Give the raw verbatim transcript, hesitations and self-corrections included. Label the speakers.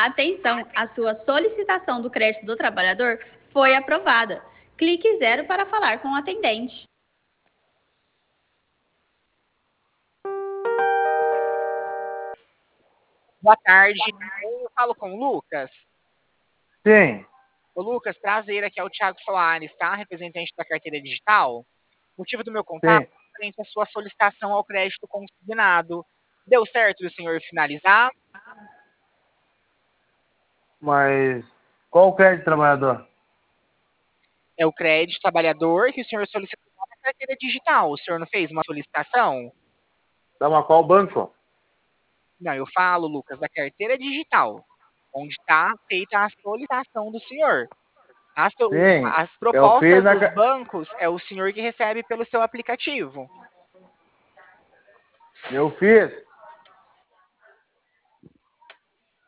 Speaker 1: Atenção, a sua solicitação do crédito do trabalhador foi aprovada. Clique zero para falar com o atendente.
Speaker 2: Boa tarde, eu falo com o Lucas.
Speaker 3: Sim.
Speaker 2: Ô Lucas, prazer, aqui é o Thiago Soares, tá? Representante da carteira digital. O motivo do meu contato
Speaker 3: Sim.
Speaker 2: é frente à sua solicitação ao crédito consignado. Deu certo do senhor finalizar?
Speaker 3: Mas qual o crédito trabalhador?
Speaker 2: É o crédito trabalhador que o senhor solicitou na carteira digital. O senhor não fez uma solicitação?
Speaker 3: Tá, mas qual banco?
Speaker 2: Não, eu falo, Lucas, da carteira digital, onde está feita a solicitação do senhor. As, so-
Speaker 3: Sim.
Speaker 2: as
Speaker 3: Eu fiz
Speaker 2: propostas
Speaker 3: na.
Speaker 2: dos
Speaker 3: ca-
Speaker 2: bancos é o senhor que recebe pelo seu aplicativo.
Speaker 3: Eu fiz.